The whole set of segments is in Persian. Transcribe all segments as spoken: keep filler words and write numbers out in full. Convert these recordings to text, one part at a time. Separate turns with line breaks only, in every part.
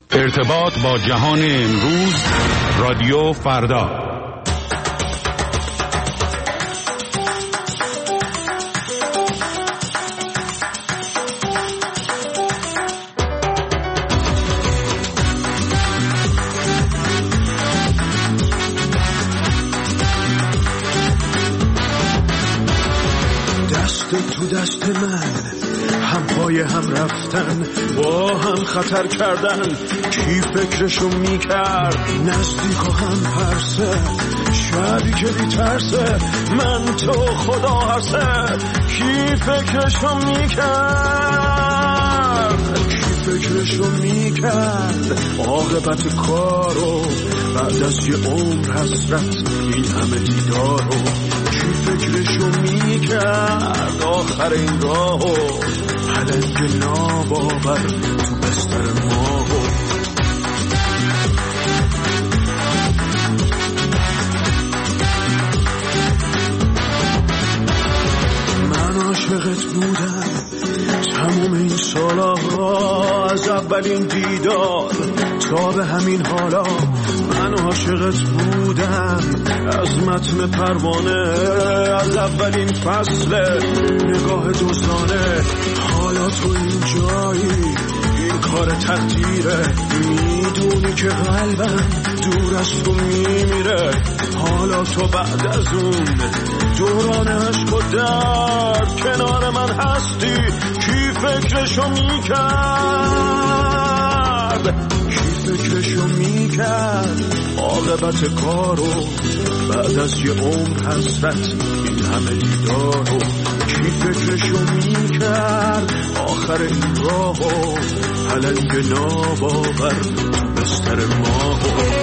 ارتباط با جهان امروز، رادیو فردا.
دست تو دست من، هم پای هم رفتن، با هم خطر کردن. کی فکرشو میکرد نزدیک و هم پرسه، شبی که بیترسه من تو خدا هرسه. کی فکرشو میکرد، کی فکرشو میکرد عاقبت کارو بعد از یه عمر حسرت این همه دیدارو. کی فکرشو میکرد آخر این راهو پلنگ ناباور تو بستر ماهو. من عاشقت بودم تموم این سالها، از اولین دیدار تا به همین حالا. من عاشقت بودم از متن پروانه، از اولین فصل نگاه دوستانه. حالا تو این جایی، این کار تقدیره، میدونی که قلبم دور از تو میمیره. حالا تو بعد از اون دوران عشق و درد کنار من هستی. کی فکرشو میکرد، کی فکرشو میکرد عاقبت کارو بعد از یه عمر حسرت این همه دیدارو. کی فکرشو میکرد آخر این راهو پلنگ ناباور تو بستر ماهو.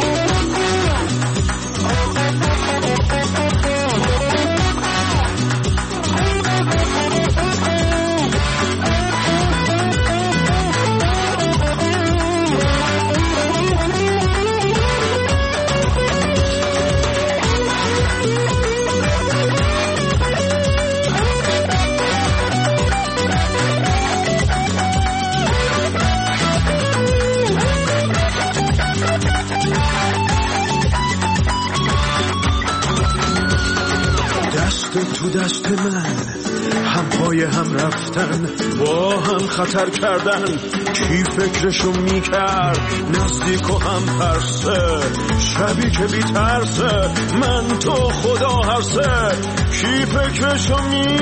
تو دست من، هم پای هم رفتن، با هم خطر کردن. کی فکرشو میکرد نزدیک و هم پرسه، شبی که بیترسه من تو خدا هرسه. کی فکرشو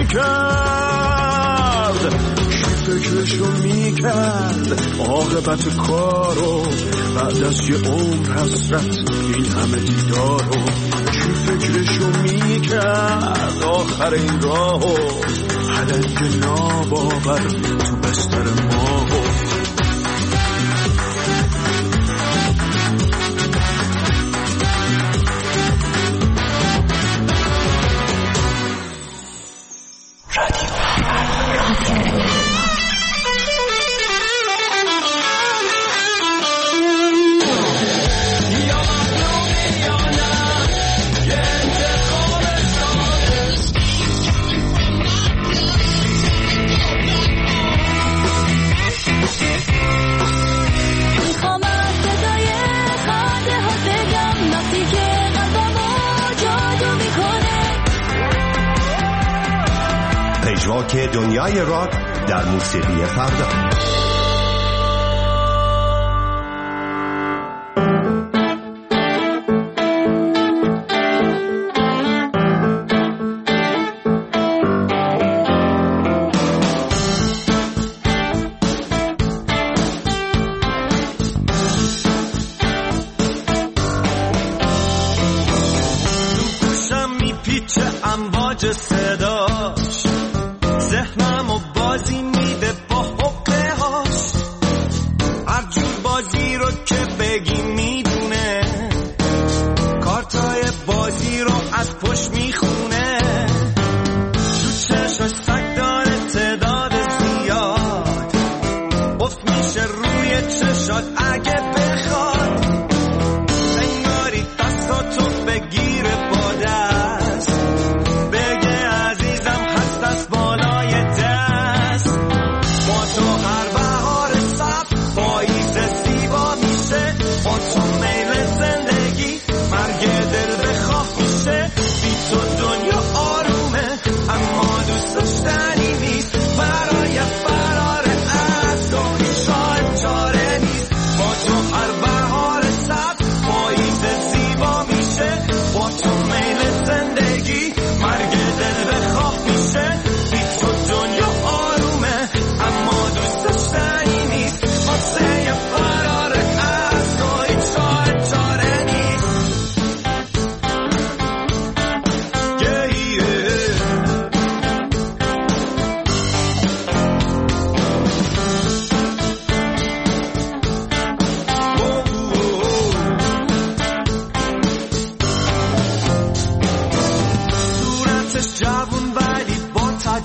میکرد، کی فکرشو میکرد عاقبت کارو بعد از یه عمر حسرت این همه دیدارو. کی فکرشو میکرد آخر این راهو پلنگ ناباور تو بستر ماهو.
پژواک دنیای راک در موسیقی فردا.
گوشم میپیچه امواج صداش، ذهنم و بازی میده با حقه هاش. هر جور بازی رو که بگی میدونه، کارتای بازی رو از پشت میخونه. تو چشاش سگ داره تعداد زیاد، افت میشه روی چشات اگه بخواد. انگاری دستاتو بگیره با دست، بگه عزیزم هست از بالای دست. با تو هر بهار صف پاییز زیبا میشه.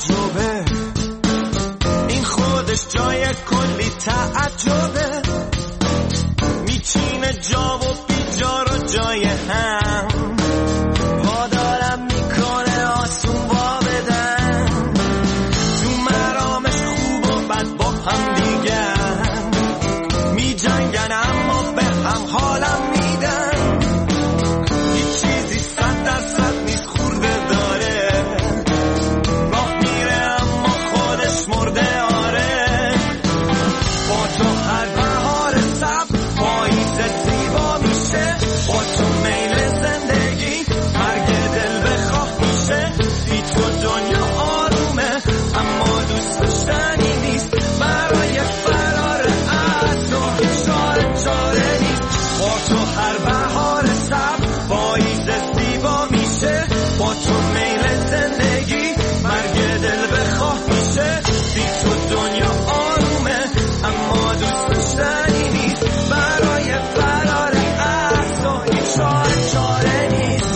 تجربه، این خودش جای کلی تعجبه، میچینه جا و بیجا رو جای هم، پادارم میکنه آسون با بدن، تو مرامش خوب و بد با هم دیگن، میجنگن اما به هم حالم میدن، هیچ چیزی صد درصد نیست خورده داره، راه میره اما خودش مرده آره، با تو هر بهار سبز پاییز زیبا میشه، با تو میل زندگی مرگ دل بخواه میشه، بی تو دنیا آرومه اما دوست داشتنی نیست، برای فرار از تو هیچ چاره چاره نیست، با تو هر بهار سبز پاییز زیبا میشه، با تو میل زندگی مرگ دل بخواه میشه، بی تو دنیا آرومه اما دوست داشتنی نیست، برای فرار از تو هیچ چاره چاره نیست.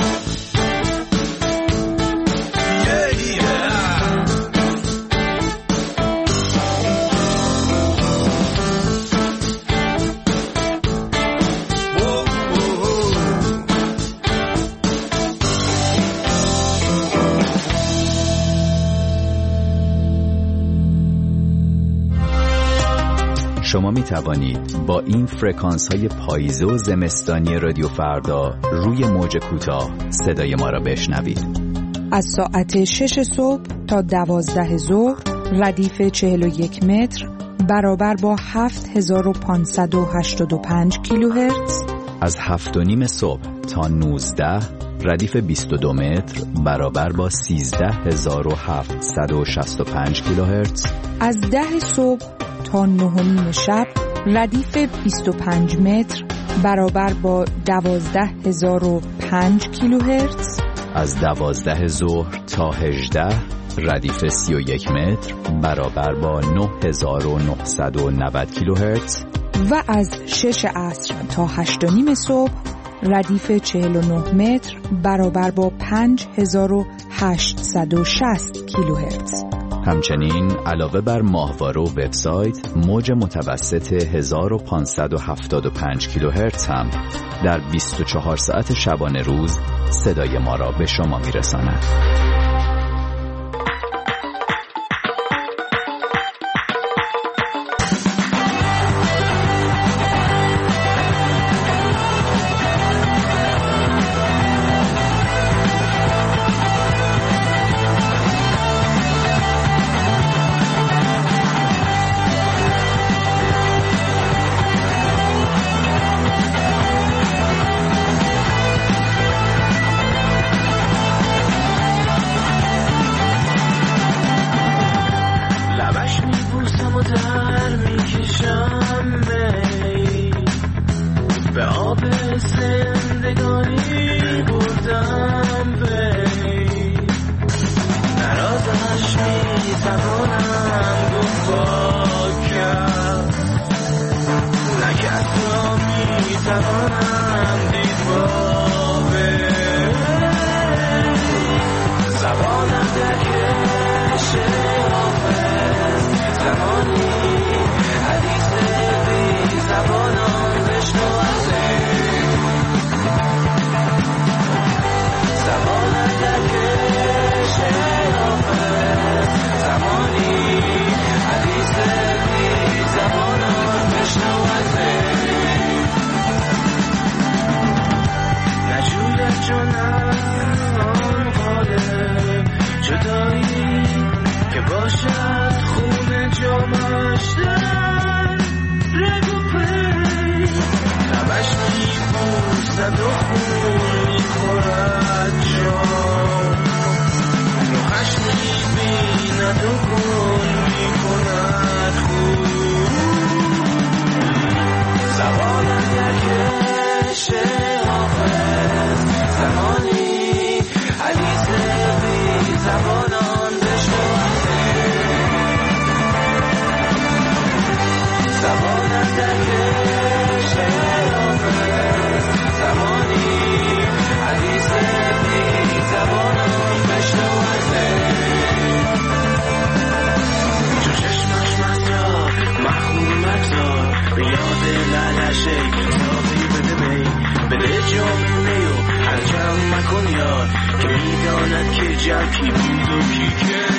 Yeah, yeah. Whoa, whoa, whoa.
شما می توانید با این فرکانس های پاییزه و زمستانی رادیو فردا روی موج کوتاه صدای ما را بشنوید.
از ساعت شش صبح تا دوازده ظهر ردیف چهل و یک متر برابر با هفت هزار و پانصد و هشتاد و پنج کیلوهرتز.
از هفت و نیم صبح تا نوزده ردیف بیست و دو متر برابر با سیزده هزار و هفتصد و شصت و پنج کیلوهرتز.
از ده صبح تا نه و نیم شب ردیف بیست و پنج متر برابر با دوازده هزار و پنج کیلوهرتز.
از دوازده ظهر تا هجده ردیف سی و یک متر برابر با نه هزار و نهصد و نود کیلوهرتز.
و از شش عصر تا هشت و نیم صبح ردیف چهل و نه متر برابر با پنج هزار و هشتصد و شصت کیلوهرتز.
همچنین علاوه بر ماهواره و وبسایت، موج متوسط هزار و پانصد و هفتاد و پنج کیلوهرتز هم در بیست و چهار ساعت شبانه روز صدای ما را به شما میرساند.
دل علشه تاقی بده می بده جامعه و هر جمع مکن یار که میداند که جمع کی بود و کی که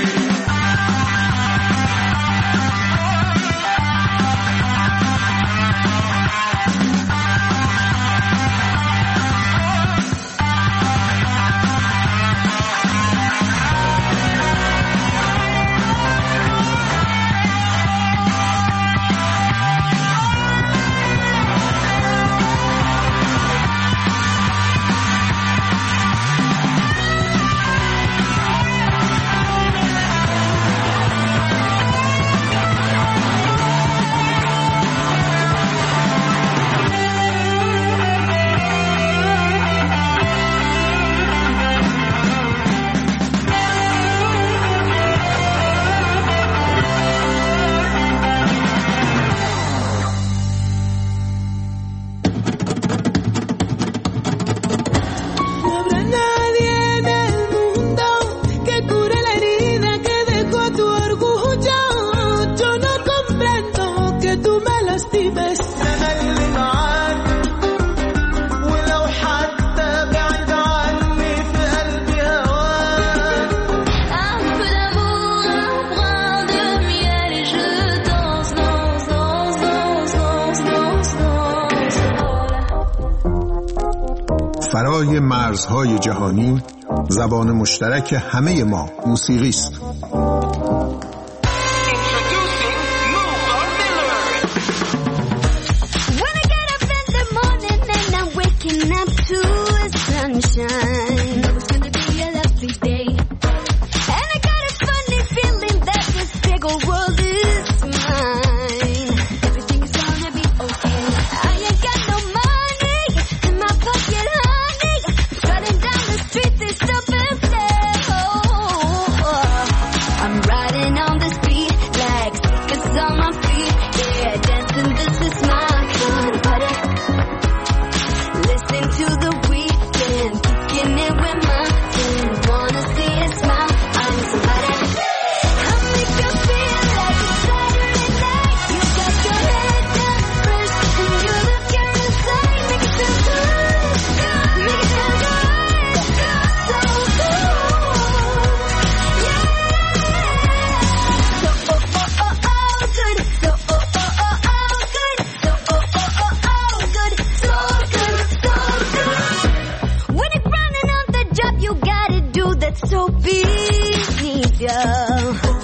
فرای مرزهای جهانی زبان مشترک همه ما موسیقی است.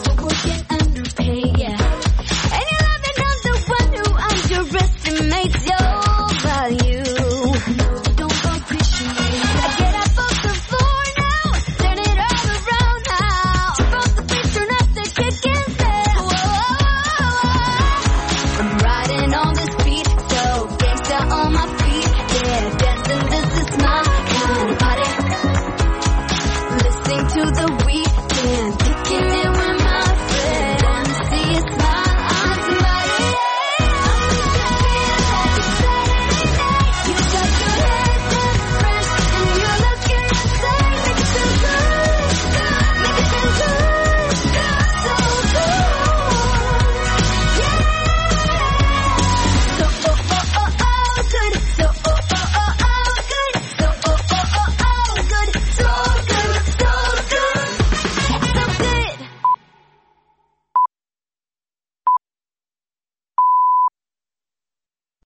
Mates,